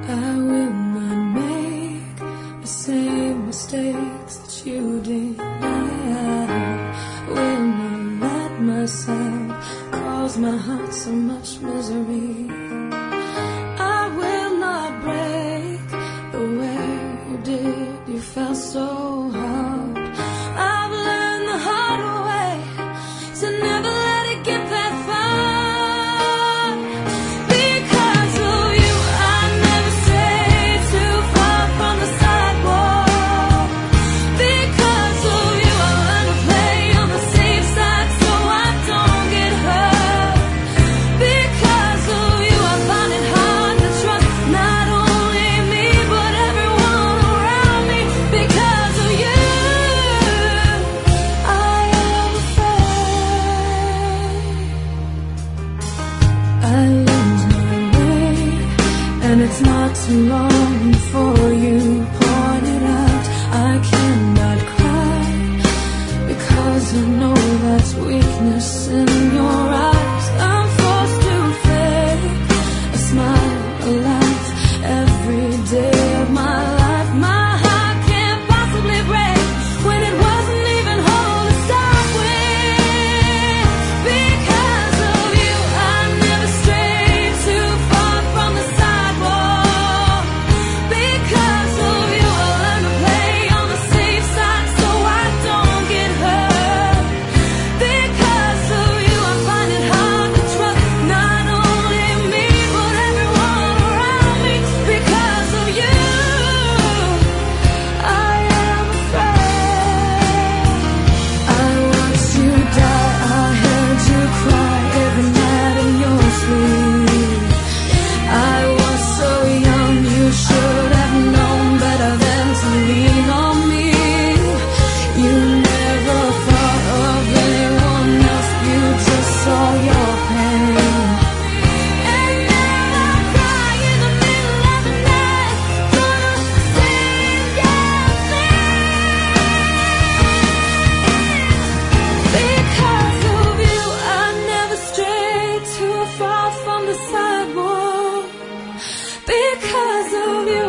I will not make the same mistakes that you did. I will not let myself cause my heart so much misery. I will not break the way you did. You felt so hard. I've learned the hard way to never let it get that far. Because of you, I never strayed too far from the sidewalk. Because of you, I learned to play on the safe side so I don't get hurt. Because of you, I find it hard to trust not only me but everyone around me. Because of you, I am afraid. I lose my way, and it's not too long before you point it out. I cannot cry because I know that's weakness in your eyes. I'm forced to fake a smile, a laugh every day of my life. My heart can't possibly break when it wasn't even whole to start with. Because of you, I never strayed too far from the sidewalk. Because of you, I learned to play on the safe side so I don't get hurt. Because of you, I find it hard to trust not only me but everyone around me. Because of you, I am afraid. I watched you die, I heard you cry every night in your sleep. I was so young, you should have known better than to lean on me. You never thought of anyone else, you just saw your pain. And now I cry in the middle of the night, gonna sing your thing. Because of you, I never strayed too far from the sidewalk. Because of you,